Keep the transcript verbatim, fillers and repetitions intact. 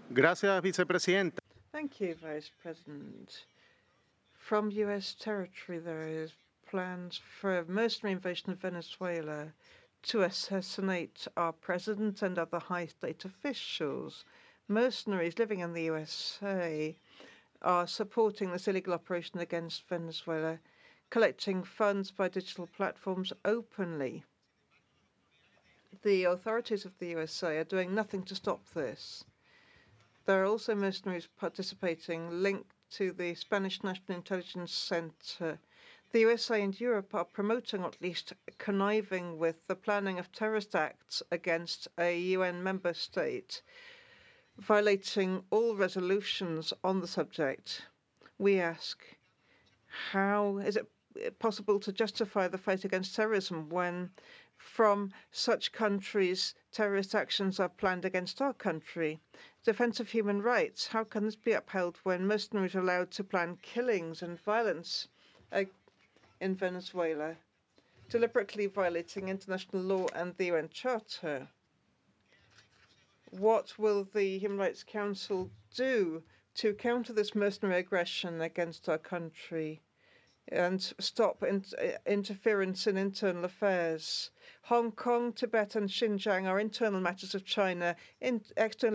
Gracias, vicepresidenta. Thank you, Vice President. From U S territory, there is plans for a mercenary invasion of Venezuela to assassinate our president and other high state officials. Mercenaries living in the U S A are supporting this illegal operation against Venezuela, collecting funds by digital platforms openly. The authorities of the U S A are doing nothing to stop this. There are also mercenaries participating linked to the Spanish National Intelligence Center. The U S A and Europe are promoting, or at least conniving with, the planning of terrorist acts against a U N member state, violating all resolutions on the subject. We ask, how is it possible to justify the fight against terrorism when from such countries terrorist actions are planned against our country? Defense of human rights, how can this be upheld when mercenaries are allowed to plan killings and violence in Venezuela, deliberately violating international law and the U N Charter? What will the Human Rights Council do to counter this mercenary aggression against our country and stop in interference in internal affairs? Hong Kong, Tibet, and Xinjiang are internal matters of China. In external